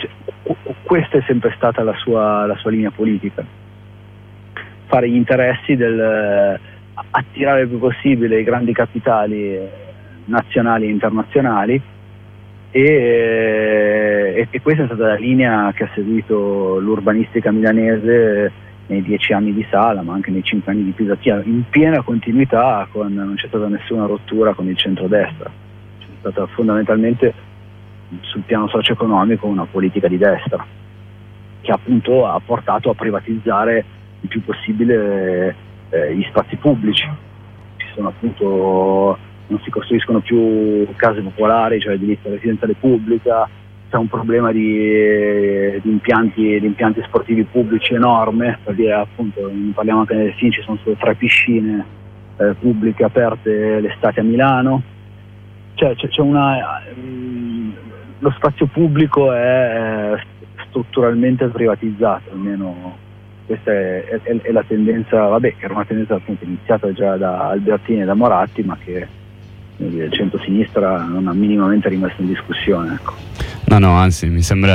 questa è sempre stata la sua linea politica, fare gli interessi del attirare il più possibile i grandi capitali nazionali e internazionali, e questa è stata la linea che ha seguito l'urbanistica milanese nei 10 anni di Sala, ma anche nei 5 anni di Pisaccia, in piena continuità, non c'è stata nessuna rottura con il centrodestra. C'è stata fondamentalmente sul piano socio-economico una politica di destra che appunto ha portato a privatizzare il più possibile gli spazi pubblici. Ci sono appunto, non si costruiscono più case popolari, cioè edilizia residenziale pubblica, c'è un problema di impianti sportivi pubblici enorme, perché appunto parliamo anche nel film, ci sono solo 3 piscine pubbliche aperte l'estate a Milano, cioè c'è lo spazio pubblico è strutturalmente privatizzato, almeno questa è la tendenza, che era una tendenza appunto iniziata già da Albertini e da Moratti, ma che il centro-sinistra non ha minimamente rimesso in discussione, ecco. No, anzi, mi sembra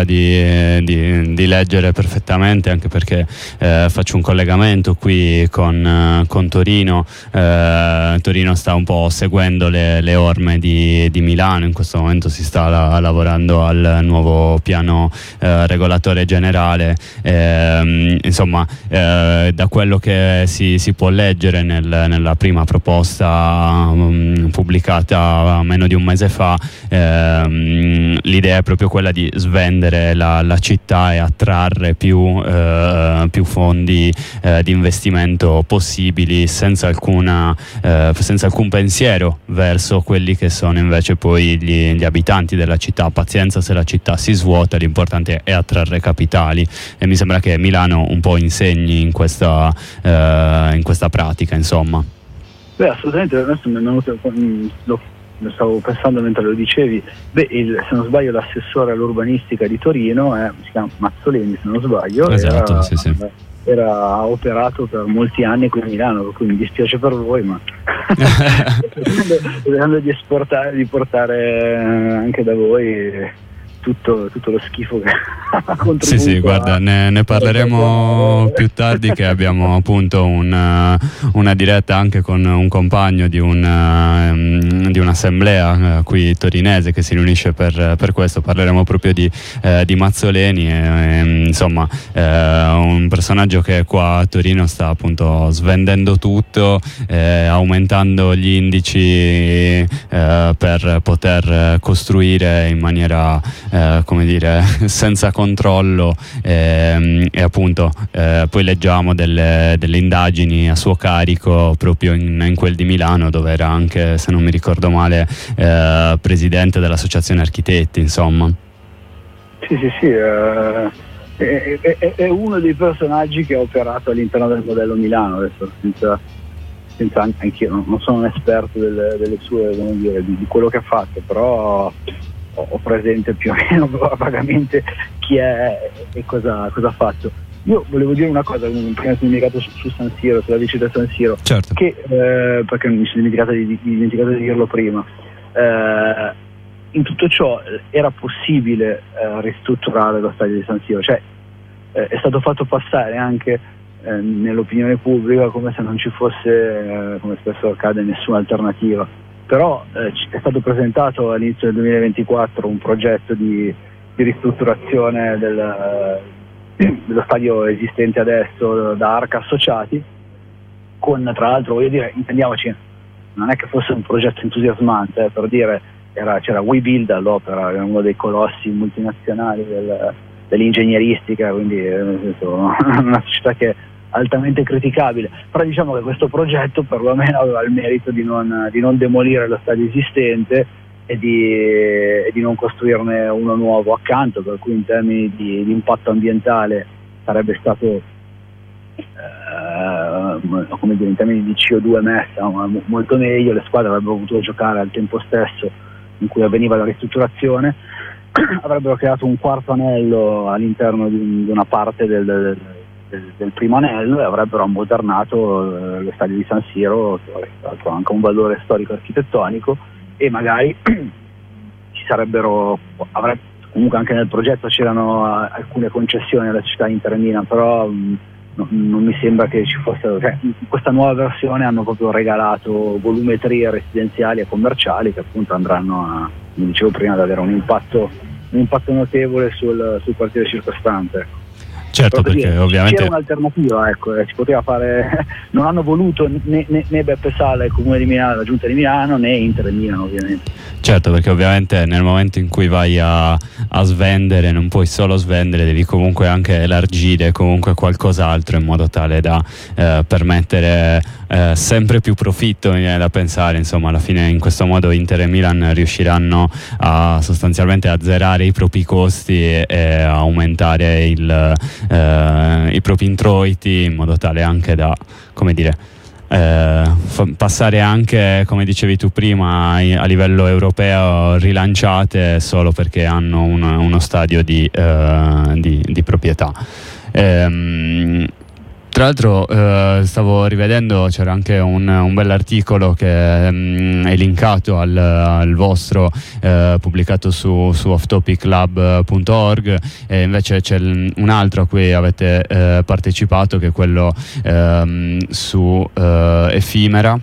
di leggere perfettamente, anche perché faccio un collegamento qui con Torino. Torino sta un po' seguendo le orme di Milano. In questo momento si sta lavorando al nuovo piano regolatore generale. Insomma, da quello che si può leggere nella prima proposta pubblicata meno di un mese fa, l'idea è proprio quella di svendere la città e attrarre più fondi di investimento possibili, senza alcun pensiero verso quelli che sono invece poi gli abitanti della città. Pazienza se la città si svuota, l'importante è attrarre capitali, e mi sembra che Milano un po' insegni in questa pratica, insomma. Assolutamente. Adesso mi è venuto, lo stavo pensando mentre lo dicevi, se non sbaglio l'assessore all'urbanistica di Torino si chiama Mazzoleni, se non sbaglio. Esatto, sì. Era operato per molti anni qui a Milano, per cui mi dispiace per voi, ma cercando di portare anche da voi tutto lo schifo che ha contribuito. Sì, guarda, ne parleremo più tardi, che abbiamo appunto una diretta anche con un compagno di un'assemblea qui torinese che si riunisce per questo. Parleremo proprio di Mazzoleni, insomma un personaggio che qua a Torino sta appunto svendendo tutto, aumentando gli indici per poter costruire in maniera come dire, senza controllo, e appunto poi leggiamo delle indagini a suo carico proprio in quel di Milano, dove era anche, se non mi ricordo male, presidente dell'associazione architetti, insomma. Sì, è uno dei personaggi che ha operato all'interno del modello Milano, adesso senza anch'io non sono un esperto delle sue, come dire, di quello che ha fatto, però ho presente più o meno vagamente chi è e cosa ha fatto. Io volevo dire una cosa, prima sono dimenticato su San Siro, sulla vicenda San Siro, certo, che perché mi sono dimenticato di dirlo prima. In tutto ciò era possibile ristrutturare lo stadio di San Siro, cioè è stato fatto passare anche nell'opinione pubblica come se non ci fosse, come spesso accade, nessuna alternativa. Però è stato presentato all'inizio del 2024 un progetto di ristrutturazione dello stadio esistente adesso da Arca Associati, con, tra l'altro, voglio dire, intendiamoci, non è che fosse un progetto entusiasmante, per dire, c'era WeBuild all'opera, era uno dei colossi multinazionali dell'ingegneristica, quindi nel senso, una società che è altamente criticabile, però diciamo che questo progetto perlomeno aveva il merito di non demolire lo stadio esistente e di non costruirne uno nuovo accanto, per cui in termini di impatto ambientale sarebbe stato come dire, in termini di CO2 emessa molto meglio. Le squadre avrebbero potuto giocare al tempo stesso in cui avveniva la ristrutturazione, avrebbero creato un quarto anello all'interno di una parte del primo anello e avrebbero ammodernato lo stadio di San Siro, che tra l'altro ha anche un valore storico architettonico, e magari comunque anche nel progetto c'erano alcune concessioni alla città Inter Milan, però non mi sembra che ci fossero, cioè, in questa nuova versione hanno proprio regalato volumetrie residenziali e commerciali che appunto andranno come dicevo prima, ad avere un impatto notevole sul quartiere circostante. Certo, perché ovviamente c'era un'alternativa, si poteva fare. Non hanno voluto né Beppe Sala, il Comune di Milano, la Giunta di Milano, né Inter Milano, ovviamente. Certo, perché ovviamente nel momento in cui vai a svendere, non puoi solo svendere, devi comunque anche elargire comunque qualcos'altro in modo tale da permettere sempre più profitto, mi viene da pensare. Insomma, alla fine in questo modo Inter e Milan riusciranno a sostanzialmente azzerare i propri costi e aumentare i propri introiti in modo tale anche da, come dire, passare anche, come dicevi tu prima, a livello europeo rilanciate solo perché hanno uno stadio di proprietà. Tra l'altro stavo rivedendo, c'era anche un bell'articolo che è linkato al vostro, pubblicato su offtopiclub.org, e invece c'è un altro a cui avete partecipato, che è quello su Effimera.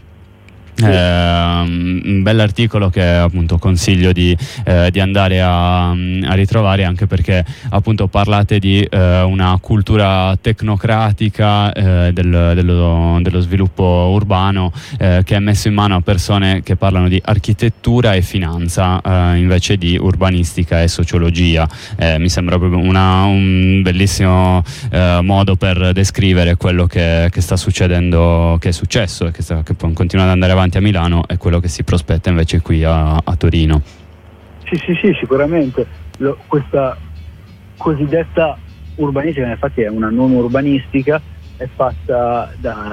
Un bell'articolo che appunto consiglio di andare a ritrovare, anche perché appunto parlate di una cultura tecnocratica dello sviluppo urbano che è messo in mano a persone che parlano di architettura e finanza invece di urbanistica e sociologia. Mi sembra proprio un bellissimo modo per descrivere quello che sta succedendo, che è successo e che continua ad andare avanti a Milano, è quello che si prospetta invece qui a Torino. Sì, sicuramente. Questa cosiddetta urbanistica, infatti è una non urbanistica, è fatta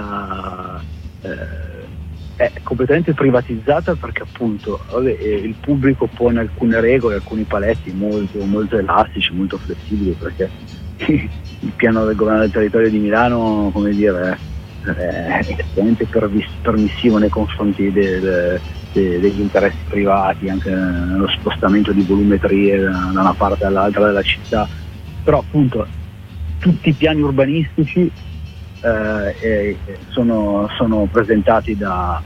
è completamente privatizzata, perché appunto il pubblico pone alcune regole, alcuni paletti molto, molto elastici, molto flessibili, perché il piano del governo del territorio di Milano, come dire, è estremamente permissivo nei confronti degli interessi privati, anche nello spostamento di volumetrie da una parte all'altra della città. Però appunto tutti i piani urbanistici sono presentati da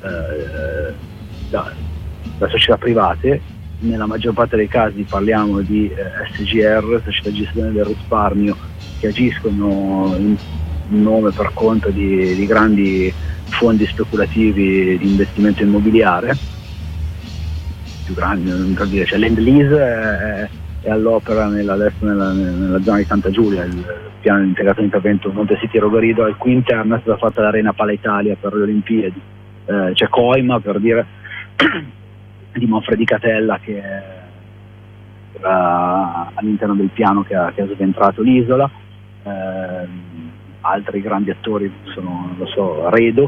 società private. Nella maggior parte dei casi parliamo di SGR, società di gestione del risparmio, che agiscono in nome per conto di grandi fondi speculativi di investimento immobiliare più grandi, per dire, cioè l'End Lease è all'opera nella zona di Santa Giulia, il piano integrato di intervento Monte City Rogorido, al cui interno è stata fatta l'Arena Pala Italia per le Olimpiadi. C'è Coima, per dire, di Manfredi Catella, che era all'interno del piano che ha sventrato l'isola. Altri grandi attori sono, non lo so, Redo,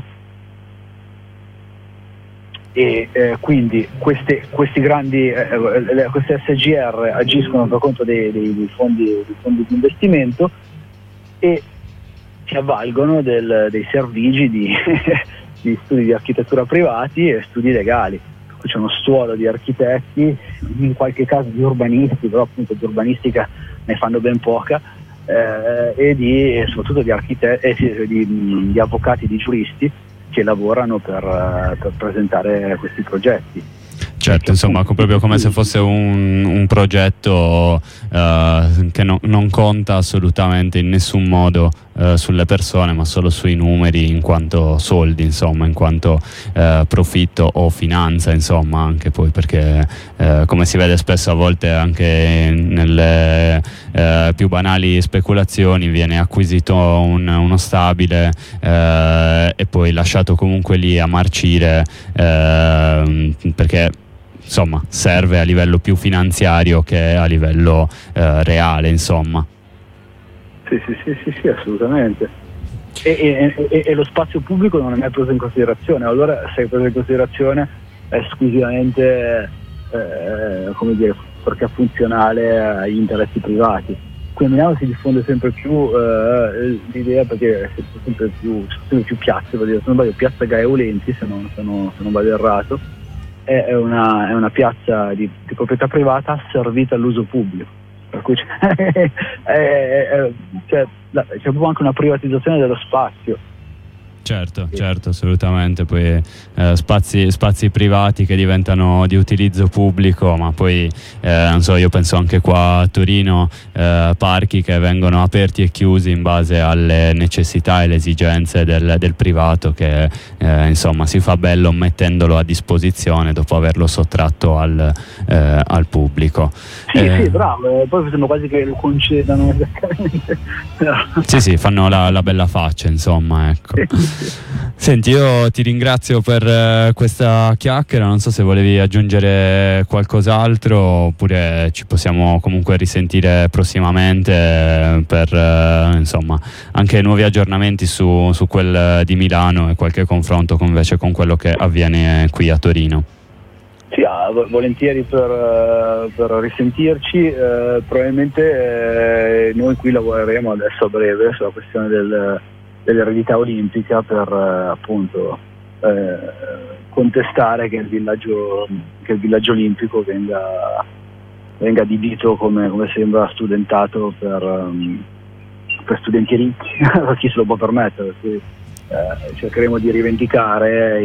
e quindi questi grandi queste SGR agiscono per conto dei fondi di investimento e si avvalgono dei servigi di studi di architettura privati e studi legali. C'è uno stuolo di architetti, in qualche caso di urbanisti, però appunto di urbanistica ne fanno ben poca, e soprattutto di architetti, di avvocati, di giuristi che lavorano per presentare questi progetti. Certo, insomma, proprio come se fosse un progetto che non conta assolutamente in nessun modo sulle persone, ma solo sui numeri, in quanto soldi, insomma, in quanto profitto o finanza, insomma, anche poi perché come si vede spesso a volte anche nelle più banali speculazioni, viene acquisito uno stabile e poi lasciato comunque lì a marcire, perché insomma serve a livello più finanziario che a livello reale, insomma. Sì, assolutamente. E lo spazio pubblico non è mai preso in considerazione. Allora, se è preso in considerazione è esclusivamente come dire, perché è funzionale agli interessi privati. Qui a Milano si diffonde sempre più l'idea, perché è sempre più piazze, per dire, se non sbaglio, piazza Gaeolenti, se non vado errato, è una piazza di proprietà privata servita all'uso pubblico, per cui c'è proprio anche una privatizzazione dello spazio. Certo, assolutamente. Poi spazi privati che diventano di utilizzo pubblico, ma poi non so, io penso anche qua a Torino, parchi che vengono aperti e chiusi in base alle necessità e le esigenze del privato, che insomma si fa bello mettendolo a disposizione dopo averlo sottratto al pubblico. Sì, bravo, poi sembra quasi che lo concedano esattamente. Sì, fanno la bella faccia, insomma, ecco. Senti, io ti ringrazio per questa chiacchiera, non so se volevi aggiungere qualcos'altro oppure ci possiamo comunque risentire prossimamente per insomma anche nuovi aggiornamenti su quel di Milano e qualche confronto invece con quello che avviene qui a Torino. Sì, volentieri per risentirci. Probabilmente noi qui lavoreremo adesso a breve sulla questione dell'eredità olimpica per appunto contestare che il villaggio olimpico venga adibito come sembra studentato per studenti ricchi, per chi se lo può permettere. Quindi, cercheremo di rivendicare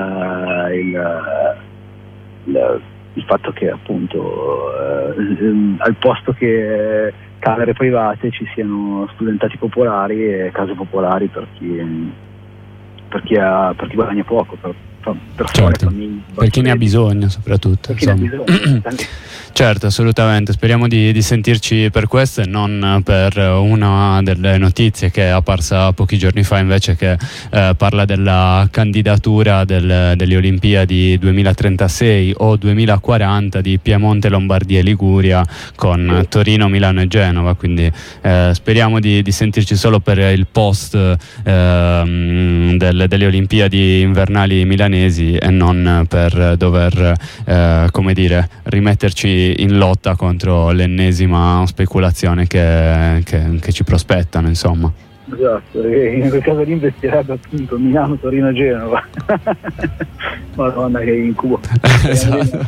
il fatto che appunto al posto che camere private ci siano studentati popolari e case popolari per chi guadagna poco, per certo, famiglie, per chi ne ha bisogno soprattutto. Certo, assolutamente. Speriamo di sentirci per questo e non per una delle notizie che è apparsa pochi giorni fa invece, che parla della candidatura delle Olimpiadi 2036 o 2040 di Piemonte, Lombardia e Liguria con Torino, Milano e Genova, quindi speriamo di sentirci solo per il post delle Olimpiadi invernali milanesi e non per dover rimetterci in lotta contro l'ennesima speculazione che ci prospettano, insomma. Esatto, e in quel caso lì investirebbe appunto Milano, Torino e Genova. Madonna, che incubo. Esatto.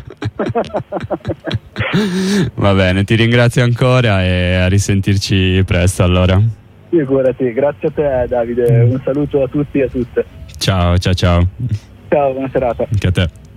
Va bene, ti ringrazio ancora e a risentirci presto allora. Figurati, grazie a te Davide, un saluto a tutti e a tutte. Ciao. Ciao, buona serata. Anche a te.